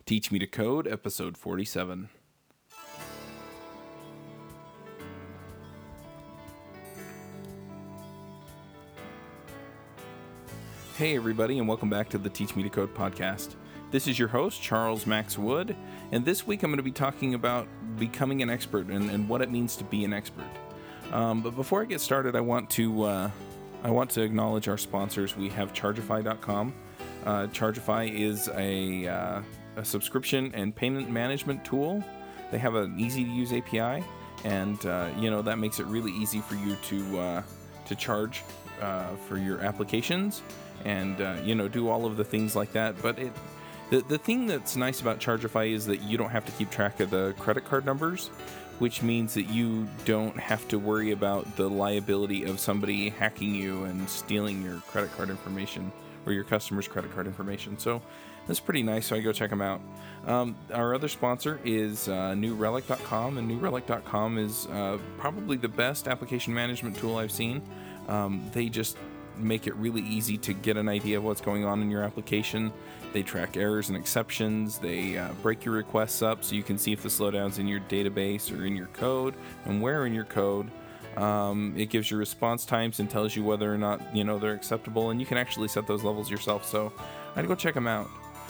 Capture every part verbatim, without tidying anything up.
Teach Me to Code, episode forty-seven. Hey everybody, and welcome back to the Teach Me to Code podcast. This is your host, Charles Max Wood, and this week I'm going to be talking about becoming an expert and, and what it means to be an expert. Um, but before I get started, I want to uh, I want to acknowledge our sponsors. We have Chargify dot com. Uh, Chargify is a, uh, a subscription and payment management tool. They have an easy-to-use A P I, and uh, you know that makes it really easy for you to uh, to charge uh, for your applications and uh, you know do all of the things like that. But it the the thing that's nice about Chargify is that you don't have to keep track of the credit card numbers, which means that you don't have to worry about the liability of somebody hacking you and stealing your credit card information or your customer's credit card information. So that's pretty nice, so I go check them out. Um, our other sponsor is uh, New Relic dot com, and New Relic dot com is uh, probably the best application management tool I've seen. Um, they just make it really easy to get an idea of what's going on in your application. They track errors and exceptions. They uh, break your requests up so you can see if the slowdown's in your database or in your code and where in your code. Um, it gives you response times and tells you whether or not you know they're acceptable, and you can actually set those levels yourself. So I'd go check them out.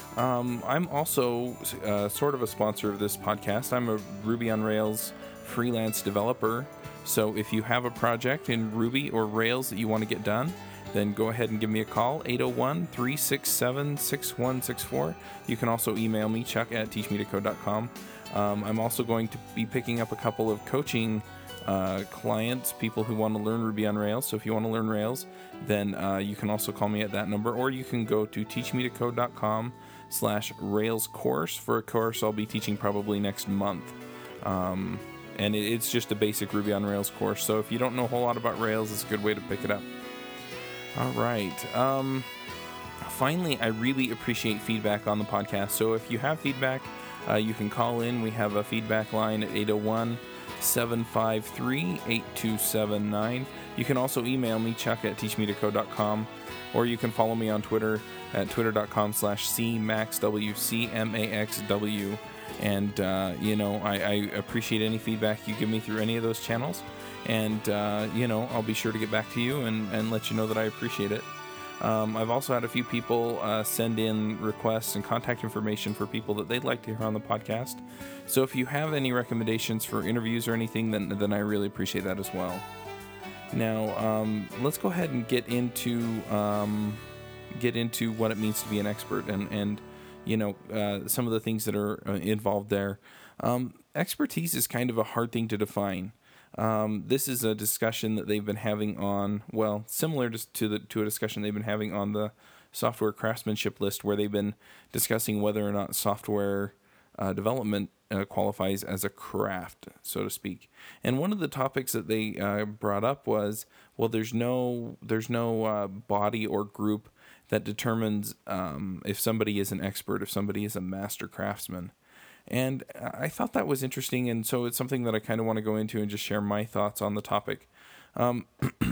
Um, I'm also uh, sort of a sponsor of this podcast. I'm a Ruby on Rails freelance developer. So if you have a project in Ruby or Rails that you want to get done, then go ahead and give me a call, eight oh one, three six seven, six one six four. You can also email me, chuck at teach me to code dot com. Um, I'm also going to be picking up a couple of coaching uh, clients, people who want to learn Ruby on Rails. So if you want to learn Rails, then uh, you can also call me at that number, or you can go to teach me to code dot com slash Rails course for a course I'll be teaching probably next month. Um, and it, it's just a basic Ruby on Rails course. So if you don't know a whole lot about Rails, it's a good way to pick it up. All right. Um, finally, I really appreciate feedback on the podcast. So if you have feedback, uh, you can call in. We have a feedback line at eight oh one, seven five three, eight two seven nine. You can also email me, chuck at teach me to code dot com, or you can follow me on Twitter at twitter dot com slash C Max W, C M A X W. And, uh, you know, I, I appreciate any feedback you give me through any of those channels. And, uh, you know, I'll be sure to get back to you and, and let you know that I appreciate it. Um, I've also had a few people uh, send in requests and contact information for people that they'd like to hear on the podcast. So if you have any recommendations for interviews or anything, then, then I really appreciate that as well. Now, um, let's go ahead and get into um, get into what it means to be an expert and, and you know, uh, some of the things that are uh, involved there. Um, expertise is kind of a hard thing to define. Um, this is a discussion that they've been having on, well, similar to, to the to a discussion they've been having on the software craftsmanship list, where they've been discussing whether or not software uh, development uh, qualifies as a craft, so to speak. And one of the topics that they uh, brought up was, well, there's no there's no uh, body or group that determines um, if somebody is an expert, if somebody is a master craftsman. And I thought that was interesting, and so it's something that I kind of want to go into and just share my thoughts on the topic. Um,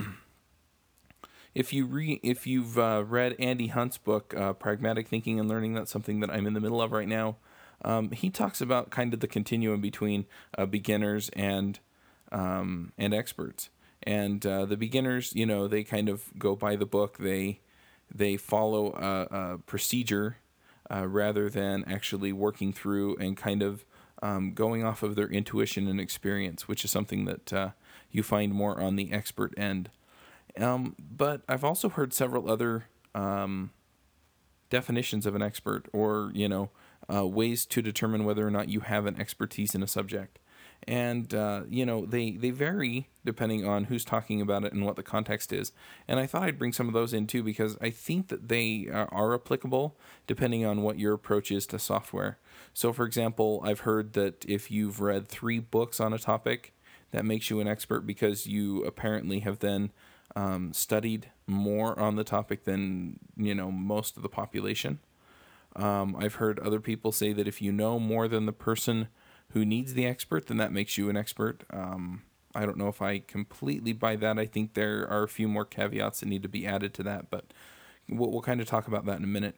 if you re- if you've uh, read Andy Hunt's book, uh, Pragmatic Thinking and Learning, that's something that I'm in the middle of right now. Um, he talks about kind of the continuum between uh, beginners and um, and experts. And uh, the beginners, you know, they kind of go by the book. They they follow a, a procedure. Uh, rather than actually working through and kind of um, going off of their intuition and experience, which is something that uh, you find more on the expert end. Um, but I've also heard several other um, definitions of an expert, or, you know, uh, ways to determine whether or not you have an expertise in a subject. And, uh, you know, they, they vary depending on who's talking about it and what the context is. And I thought I'd bring some of those in too, because I think that they are, are applicable depending on what your approach is to software. So, for example, I've heard that if you've read three books on a topic, that makes you an expert because you apparently have then um, studied more on the topic than, you know, most of the population. Um, I've heard other people say that if you know more than the person who needs the expert, then that makes you an expert. Um, I don't know if I completely buy that. I think there are a few more caveats that need to be added to that, but we'll, we'll kind of talk about that in a minute.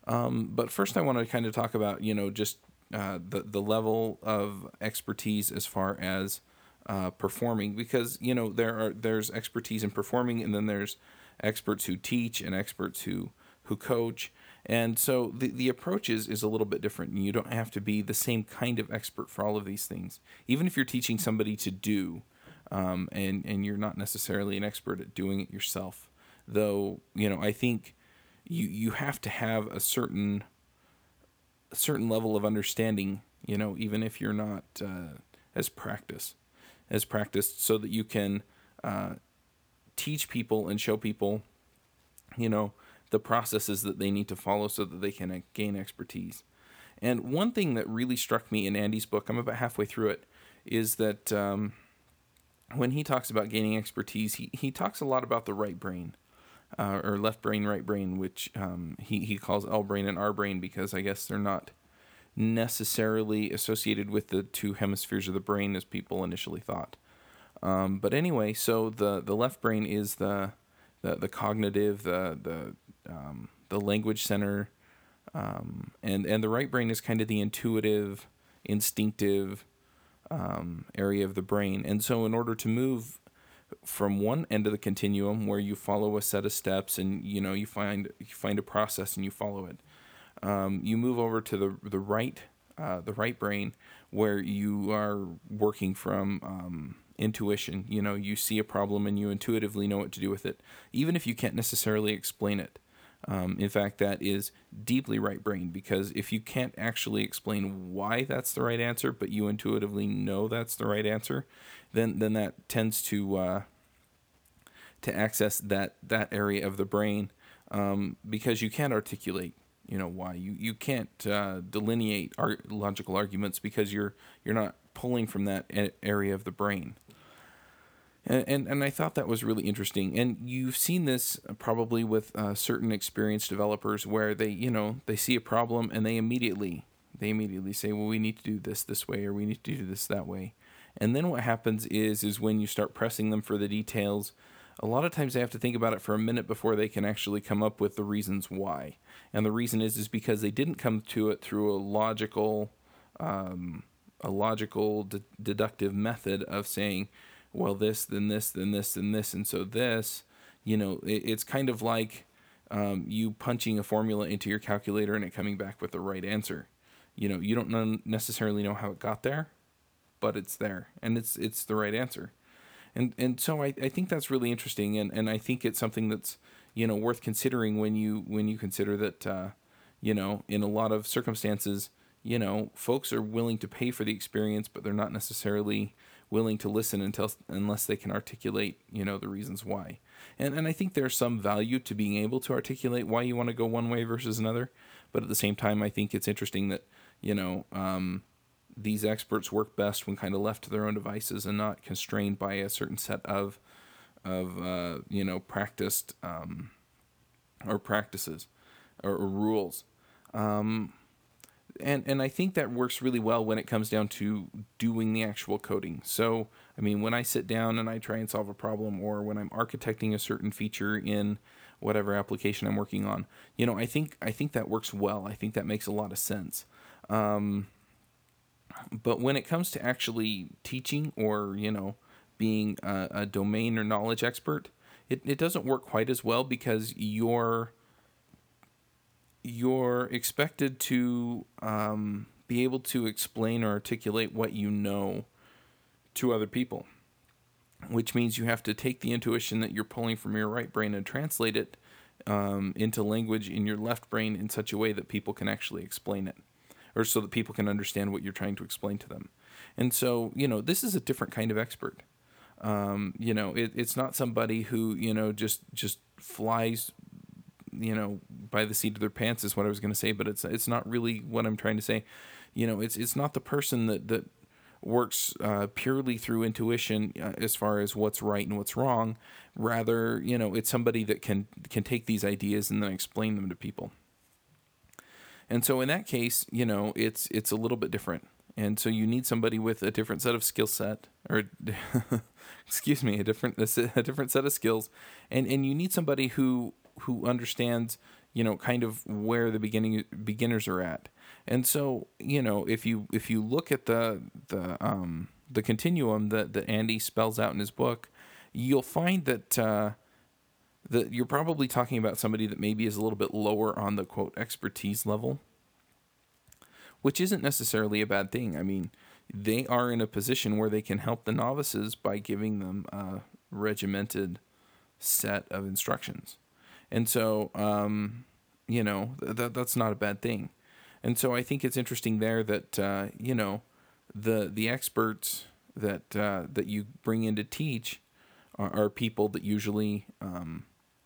Um, but first, I want to kind of talk about, you know, just uh, the the level of expertise as far as uh, performing, because you know there are there's expertise in performing, and then there's experts who teach and experts who who coach, and so the the approach is is a little bit different. You don't have to be the same kind of expert for all of these things, even if you're teaching somebody to do, um, and and you're not necessarily an expert at doing it yourself. Though, you know, I think you you have to have a certain a certain level of understanding, you know, even if you're not uh, as practice as practiced, so that you can uh, teach people and show people, you know, the processes that they need to follow so that they can gain expertise. And one thing that really struck me in Andy's book, I'm about halfway through it, is that um, when he talks about gaining expertise, he, he talks a lot about the right brain. Uh, or left brain, right brain, which um, he, he calls L brain and R brain, because I guess they're not necessarily associated with the two hemispheres of the brain as people initially thought. Um, but anyway, so the, the left brain is the the, the cognitive, the the um, the language center, um, and and the right brain is kind of the intuitive, instinctive um, area of the brain. And so, in order to move from one end of the continuum, where you follow a set of steps and you know you find you find a process and you follow it, um, you move over to the the right uh, the right brain, where you are working from um, intuition. You know, you see a problem and you intuitively know what to do with it, even if you can't necessarily explain it. Um, in fact, that is deeply right brain, because if you can't actually explain why that's the right answer, but you intuitively know that's the right answer, then then that tends to uh, to access that that area of the brain, um, because you can't articulate, you know, why you you can't uh, delineate ar- logical arguments, because you're you're not pulling from that area of the brain. And, and and I thought that was really interesting. And you've seen this probably with uh, certain experienced developers, where they, you know, they see a problem and they immediately they immediately say, well, we need to do this this way, or we need to do this that way. And then what happens is is when you start pressing them for the details, a lot of times they have to think about it for a minute before they can actually come up with the reasons why. And the reason is is because they didn't come to it through a logical um, a logical de- deductive method of saying, well, this, then this, then this, then this, and so this, you know, it, it's kind of like um, you punching a formula into your calculator and it coming back with the right answer. You know, you don't know, necessarily know how it got there, but it's there, and it's it's the right answer. And and so I, I think that's really interesting, and, and I think it's something that's, you know, worth considering when you when you consider that, uh, you know, in a lot of circumstances, you know, folks are willing to pay for the experience, but they're not necessarily willing to listen until unless they can articulate, you know, the reasons why. And and I think there's some value to being able to articulate why you want to go one way versus another. But at the same time, I think it's interesting that, you know, um, these experts work best when kind of left to their own devices and not constrained by a certain set of of uh, you know practiced um, or practices or, or rules. Um, And and I think that works really well when it comes down to doing the actual coding. So, I mean, when I sit down and I try and solve a problem, or when I'm architecting a certain feature in whatever application I'm working on, you know, I think I think that works well. I think that makes a lot of sense. Um, but when it comes to actually teaching, or, you know, being a, a domain or knowledge expert, it, it doesn't work quite as well, because you're you're expected to um, be able to explain or articulate what you know to other people, which means you have to take the intuition that you're pulling from your right brain and translate it um, into language in your left brain in such a way that people can actually explain it, or so that people can understand what you're trying to explain to them. And so, you know, this is a different kind of expert. Um, you know, it, it's not somebody who, you know, just just flies, you know, by the seat of their pants is what I was going to say, but it's it's not really what I'm trying to say. You know, it's it's not the person that that works uh, purely through intuition uh, as far as what's right and what's wrong. Rather, you know, it's somebody that can can take these ideas and then explain them to people. And so in that case, you know, it's it's a little bit different. And so you need somebody with a different set of skill set, or excuse me, a different a different set of skills, and and you need somebody who who understands, you know, kind of where the beginning beginners are at. And so, you know, if you if you look at the the um, the continuum that, that Andy spells out in his book, you'll find that uh, that you're probably talking about somebody that maybe is a little bit lower on the quote expertise level, which isn't necessarily a bad thing. I mean, they are in a position where they can help the novices by giving them a regimented set of instructions. And so, um, you know, th- that's not a bad thing. And so I think it's interesting there that, uh, you know, the the experts that uh, that you bring in to teach are, are people that usually um,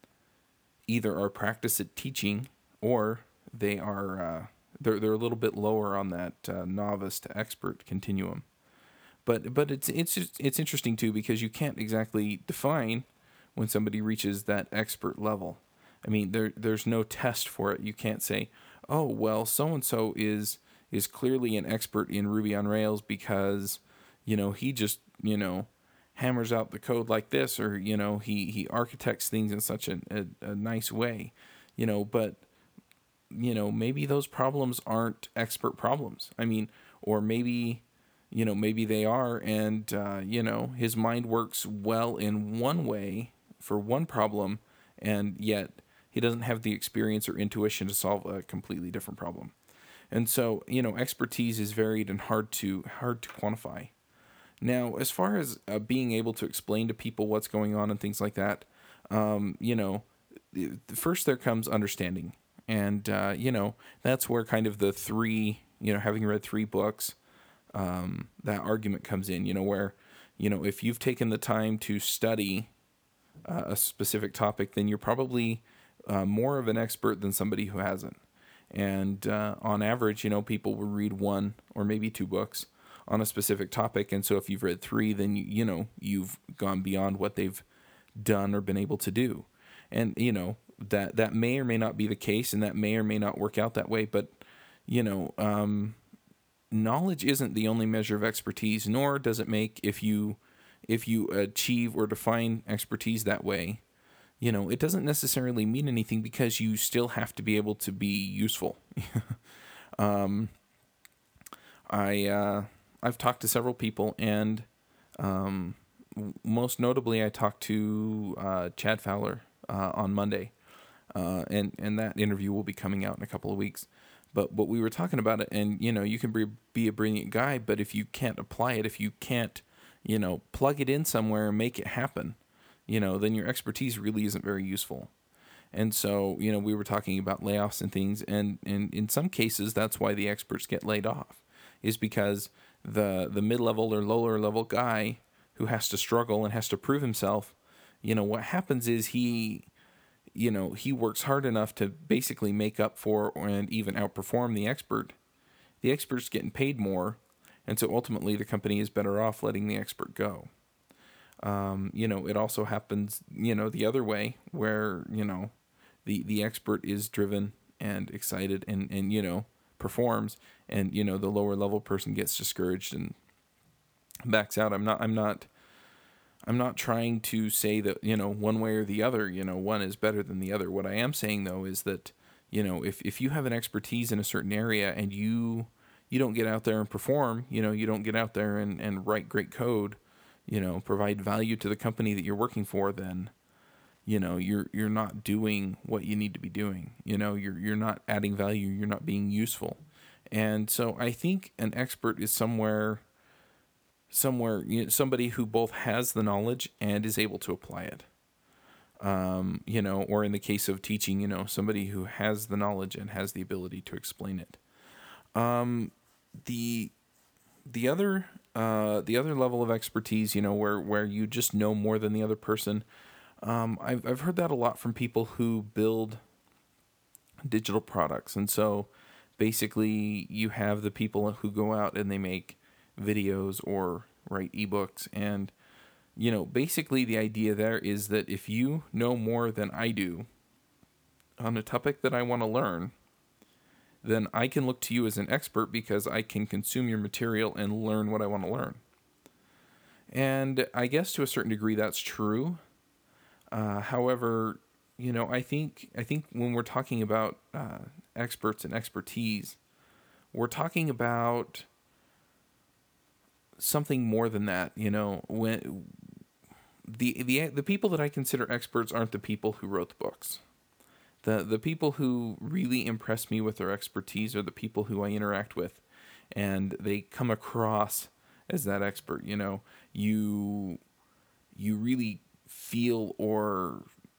either are practiced at teaching or they are uh, they're they're a little bit lower on that uh, novice to expert continuum. But but it's it's just, it's interesting too, because you can't exactly define when somebody reaches that expert level. I mean, there there's no test for it. You can't say, oh well, so and so is is clearly an expert in Ruby on Rails because, you know, he just, you know, hammers out the code like this, or, you know, he he architects things in such a, a, a nice way, you know. But, you know, maybe those problems aren't expert problems. I mean, or maybe, you know, maybe they are, and uh, you know, his mind works well in one way for one problem, and yet he doesn't have the experience or intuition to solve a completely different problem. And so, you know, expertise is varied and hard to hard to quantify. Now, as far as uh, being able to explain to people what's going on and things like that, um, you know, first there comes understanding. And, uh, you know, that's where kind of the three, you know, having read three books, um, that argument comes in, you know, where, you know, if you've taken the time to study uh, a specific topic, then you're probably uh, more of an expert than somebody who hasn't. And uh, on average, you know, people will read one or maybe two books on a specific topic. And so if you've read three, then, you, you know, you've gone beyond what they've done or been able to do. And, you know, that, that may or may not be the case, and that may or may not work out that way. But, you know, um, knowledge isn't the only measure of expertise, nor does it make, if you, if you achieve or define expertise that way, you know, it doesn't necessarily mean anything, because you still have to be able to be useful. um, I, uh, I've talked to several people, and um, most notably, I talked to uh, Chad Fowler uh, on Monday, uh, and and that interview will be coming out in a couple of weeks. But but we were talking about it, and you know, you can be be a brilliant guy, but if you can't apply it, if you can't, you know, plug it in somewhere and make it happen, you know, then your expertise really isn't very useful. And so, you know, we were talking about layoffs and things, and, and in some cases, that's why the experts get laid off, is because the the mid-level or lower level guy who has to struggle and has to prove himself, you know, what happens is he, you know, he works hard enough to basically make up for and even outperform the expert. The expert's getting paid more, and so ultimately the company is better off letting the expert go. Um, you know, it also happens, you know, the other way, where, you know, the, the expert is driven and excited and, and, you know, performs, and, you know, the lower level person gets discouraged and backs out. I'm not, I'm not, I'm not trying to say that, you know, one way or the other, you know, one is better than the other. What I am saying though is that, you know, if, if you have an expertise in a certain area and you, you don't get out there and perform, you know, you don't get out there and, and write great code, you know, provide value to the company that you're working for, then, you know, you're you're not doing what you need to be doing. You know, you're you're not adding value, you're not being useful. And so I think an expert is somewhere somewhere you know, somebody who both has the knowledge and is able to apply it. Um, you know, or in the case of teaching, you know, somebody who has the knowledge and has the ability to explain it. Um, the the other uh, the other level of expertise, you know, where where you just know more than the other person. Um, I've I've heard that a lot from people who build digital products, and so basically you have the people who go out and they make videos or write ebooks, and you know, basically the idea there is that if you know more than I do on a topic that I want to learn, then I can look to you as an expert because I can consume your material and learn what I want to learn. And I guess to a certain degree that's true. Uh, however, you know, I think I think when we're talking about uh, experts and expertise, we're talking about something more than that. You know, when the the the people that I consider experts aren't the people who wrote the books. The the people who really impress me with their expertise are the people who I interact with, and they come across as that expert. You know, you you really feel, or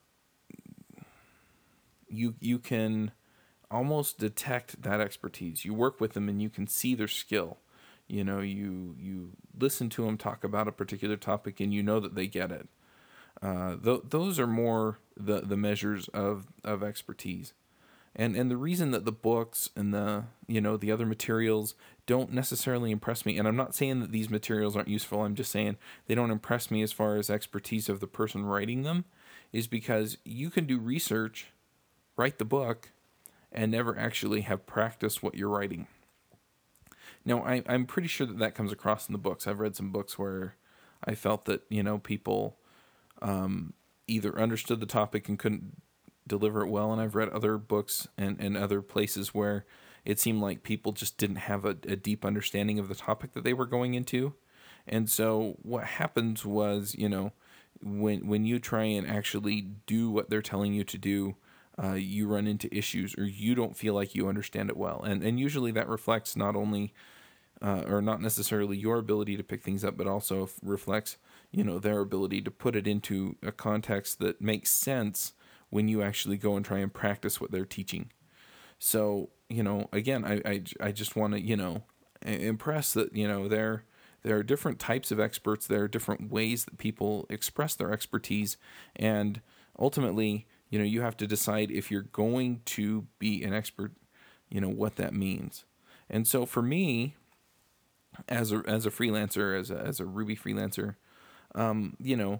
you you can almost detect that expertise. You work with them and you can see their skill. You know, you you listen to them talk about a particular topic and you know that they get it. Uh, th- those are more the, the measures of, of expertise. And and the reason that the books and the, you know, the other materials don't necessarily impress me, and I'm not saying that these materials aren't useful, I'm just saying they don't impress me as far as expertise of the person writing them, is because you can do research, write the book, and never actually have practiced what you're writing. Now, I, I'm pretty sure that that comes across in the books. I've read some books where I felt that, you know, people um, either understood the topic and couldn't deliver it well, and I've read other books and, and other places where it seemed like people just didn't have a, a deep understanding of the topic that they were going into. And so what happens was, you know, when when you try and actually do what they're telling you to do, uh, you run into issues, or you don't feel like you understand it well. And and usually that reflects not only uh, or not necessarily your ability to pick things up, but also f- reflects, you know, their ability to put it into a context that makes sense when you actually go and try and practice what they're teaching. So, you know, again, I, I, I just want to, you know, impress that, you know, there, there are different types of experts. There are different ways that people express their expertise. And ultimately, you know, you have to decide if you're going to be an expert, you know, what that means. And so for me, as a, as a freelancer, as a, as a Ruby freelancer, um, you know,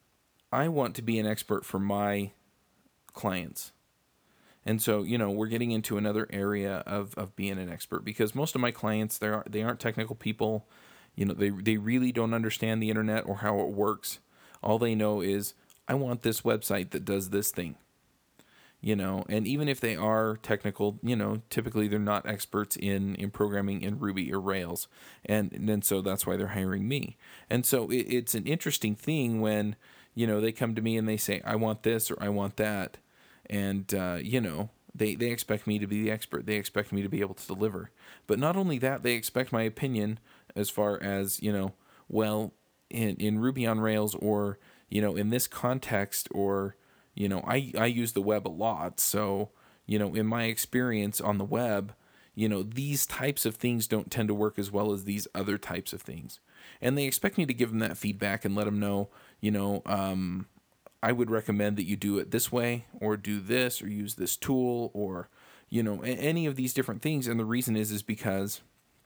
I want to be an expert for my clients. And so, you know, we're getting into another area of, of being an expert, because most of my clients, they are they aren't technical people. You know, they they really don't understand the internet or how it works. All they know is, I want this website that does this thing. You know, and even if they are technical, you know, typically they're not experts in, in programming in Ruby or Rails. And, and then so that's why they're hiring me. And so it, it's an interesting thing when, you know, they come to me and they say, I want this or I want that. And, uh, you know, they, they expect me to be the expert. They expect me to be able to deliver. But not only that, they expect my opinion as far as, you know, well, in, in Ruby on Rails, or, you know, in this context, or, you know, I, I use the web a lot. So, you know, in my experience on the web, you know, these types of things don't tend to work as well as these other types of things. And they expect me to give them that feedback and let them know, you know, um, I would recommend that you do it this way, or do this, or use this tool, or, you know, any of these different things. And the reason is, is because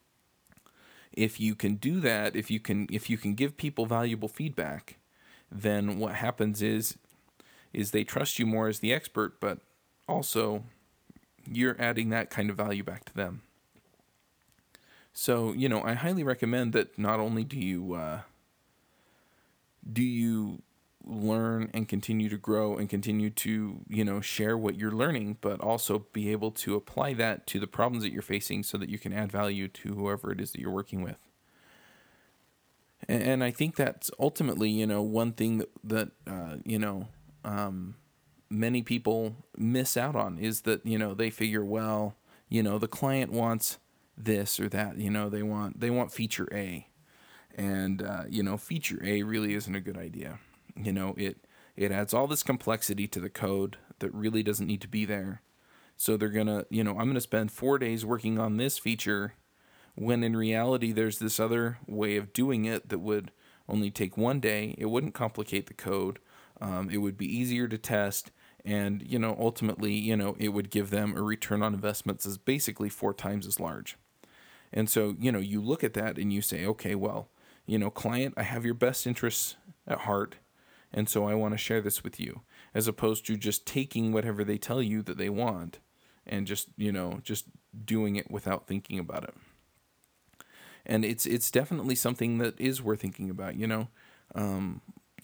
if you can do that, if you can, if you can give people valuable feedback, then what happens is, is they trust you more as the expert, but also you're adding that kind of value back to them. So, you know, I highly recommend that not only do you, uh, do you learn and continue to grow and continue to, you know, share what you're learning, but also be able to apply that to the problems that you're facing so that you can add value to whoever it is that you're working with. And, and I think that's ultimately, you know, one thing that, that uh, you know, um, many people miss out on is that, you know, they figure, well, you know, the client wants this or that, you know, they want, they want feature A. And, uh, you know, feature A really isn't a good idea. You know, it, it adds all this complexity to the code that really doesn't need to be there. So they're going to, you know, I'm going to spend four days working on this feature, when in reality there's this other way of doing it that would only take one day. It wouldn't complicate the code. Um, it would be easier to test. And, you know, ultimately, you know, it would give them a return on investments is basically four times as large. And so, you know, you look at that and you say, okay, well, you know, client, I have your best interests at heart. And so I want to share this with you, as opposed to just taking whatever they tell you that they want and just, you know, just doing it without thinking about it. And it's, it's definitely something that is worth thinking about, you know. Um,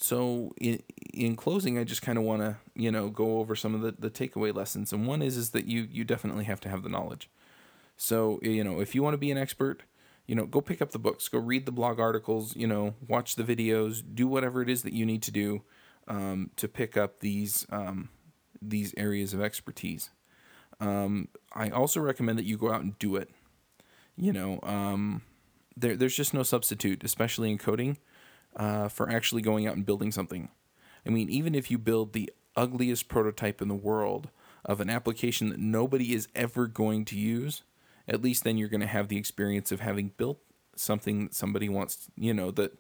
so in, in closing, I just kind of want to, you know, go over some of the, the takeaway lessons. And one is, is that you, you definitely have to have the knowledge. So, you know, if you want to be an expert, you know, go pick up the books, go read the blog articles, you know, watch the videos, do whatever it is that you need to do um, to pick up these, um, these areas of expertise. Um, I also recommend that you go out and do it. You know, um, there, there's just no substitute, especially in coding, uh, for actually going out and building something. I mean, even if you build the ugliest prototype in the world of an application that nobody is ever going to use, at least then you're going to have the experience of having built something that somebody wants, you know, that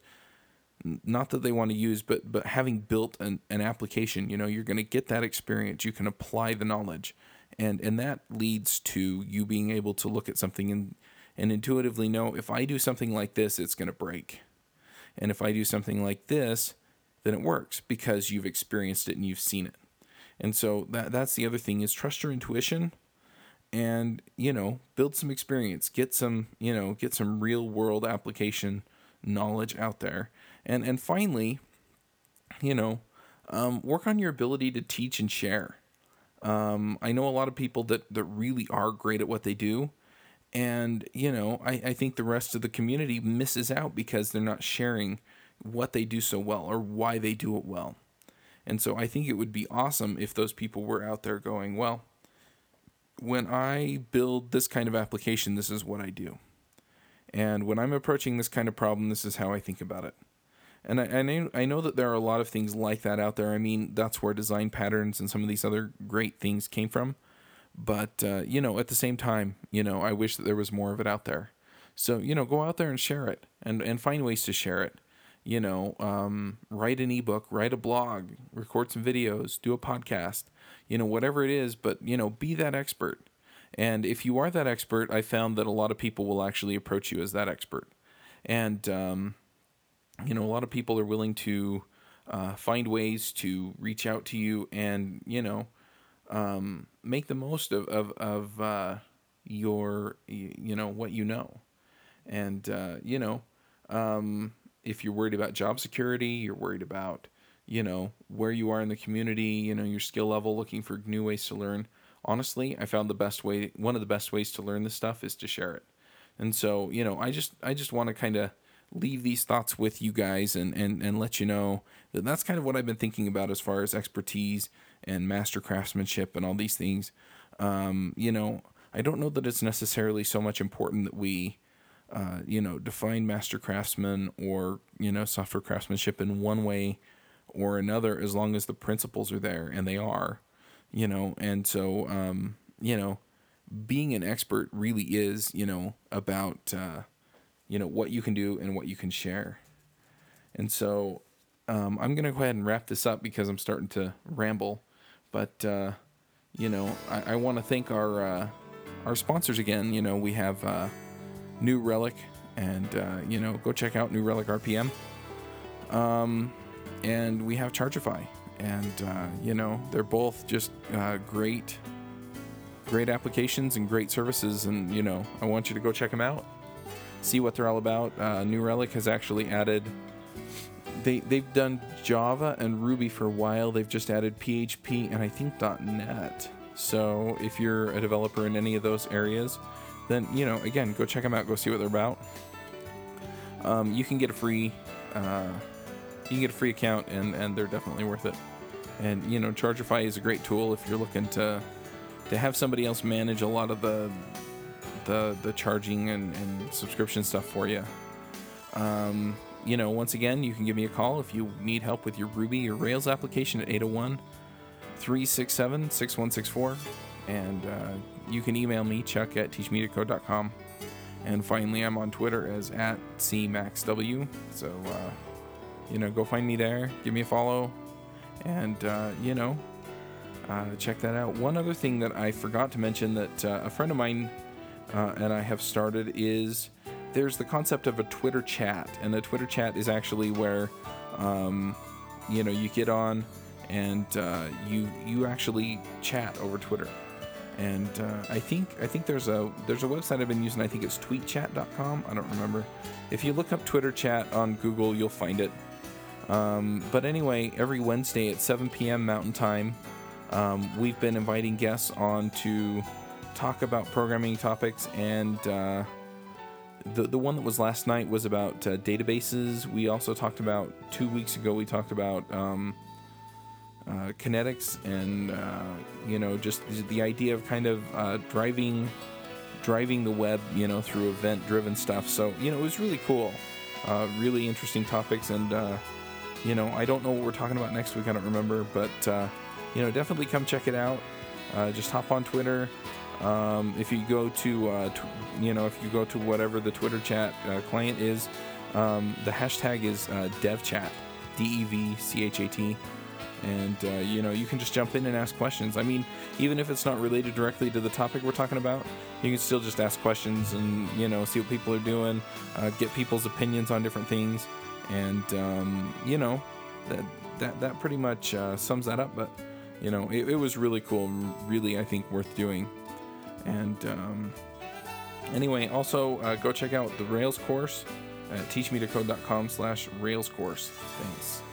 not that they want to use, but but having built an, an application, you know, you're going to get that experience. You can apply the knowledge, and and that leads to you being able to look at something and and intuitively know, if I do something like this, it's going to break. And if I do something like this, then it works because you've experienced it and you've seen it. And so that that's the other thing, is trust your intuition and, you know, build some experience, get some, you know, get some real world application knowledge out there. And and finally, you know, um, work on your ability to teach and share. Um, I know a lot of people that, that really are great at what they do. And, you know, I, I think the rest of the community misses out because they're not sharing what they do so well or why they do it well. And so I think it would be awesome if those people were out there going, well, when I build this kind of application, this is what I do. And when I'm approaching this kind of problem, this is how I think about it. And I, I know I know that there are a lot of things like that out there. I mean, that's where design patterns and some of these other great things came from. But, uh, you know, at the same time, you know, I wish that there was more of it out there. So, you know, go out there and share it and, and find ways to share it. You know, um, write an ebook, write a blog, record some videos, do a podcast, you know, whatever it is. But, you know, be that expert. And if you are that expert, I found that a lot of people will actually approach you as that expert. And, um, you know, a lot of people are willing to uh, find ways to reach out to you and, you know, um, make the most of, of, of uh, your, you know, what you know. And, uh, you know, um, if you're worried about job security, you're worried about, you know, where you are in the community, you know, your skill level, looking for new ways to learn. Honestly, I found the best way, one of the best ways to learn this stuff is to share it. And so, you know, I just, I just want to kind of leave these thoughts with you guys and, and, and let you know that that's kind of what I've been thinking about as far as expertise and master craftsmanship and all these things. Um, you know, I don't know that it's necessarily so much important that we, uh, you know, define master craftsman or, you know, software craftsmanship in one way or another, as long as the principles are there, and they are, you know. And so, um, you know, being an expert really is, you know, about, uh, you know, what you can do and what you can share. And so um, I'm going to go ahead and wrap this up because I'm starting to ramble. But, uh, you know, I, I want to thank our uh, our sponsors again. You know, we have uh, New Relic, and, uh, you know, go check out New Relic R P M. Um, and we have Chargify. And, uh, you know, they're both just uh, great, great applications and great services. And, you know, I want you to go check them out. See what they're all about. Uh, New Relic has actually added, they, they've done Java and Ruby for a while. They've just added P H P and I think .NET. So if you're a developer in any of those areas, then, you know, again, go check them out. Go see what they're about. Um, you can get a free, uh, you can get a free account, and, and they're definitely worth it. And, you know, Chargify is a great tool if you're looking to, to have somebody else manage a lot of the the the charging and, and subscription stuff for you. Um, you know, once again, you can give me a call if you need help with your Ruby or Rails application at eight oh one, three six seven, six one six four. And uh, you can email me, Chuck at teach me to code dot com. And finally, I'm on Twitter as at C Max W. So, uh, you know, go find me there, give me a follow, and, uh, you know, uh, check that out. One other thing that I forgot to mention that uh, a friend of mine Uh, and I have started is there's the concept of a Twitter chat, and a Twitter chat is actually where, um, you know, you get on and uh, you you actually chat over Twitter. And uh, I think I think there's a there's a website I've been using. I think it's tweet chat dot com. I don't remember. If you look up Twitter chat on Google, you'll find it. Um, but anyway, every Wednesday at seven p.m. Mountain Time, um, we've been inviting guests on to talk about programming topics, and uh, the the one that was last night was about uh, databases. We also talked about, two weeks ago, we talked about um, uh, kinetics, and uh, you know, just the idea of kind of uh, driving driving the web, you know, through event-driven stuff. So, you know, it was really cool, uh, really interesting topics, and uh, you know, I don't know what we're talking about next week. I don't remember, but uh, you know, definitely come check it out. Uh, just hop on Twitter. Um, if you go to, uh, tw- you know, if you go to whatever the Twitter chat uh, client is, um, the hashtag is uh, DevChat, D E V C H A T, and uh, you know, you can just jump in and ask questions. I mean, even if it's not related directly to the topic we're talking about, you can still just ask questions and, you know, see what people are doing, uh, get people's opinions on different things, and um, you know, that that that pretty much uh, sums that up. But you know, it, it was really cool, really, I think, worth doing. And um, anyway, also uh, go check out the Rails course at teach me to code dot com slash Rails course. Thanks.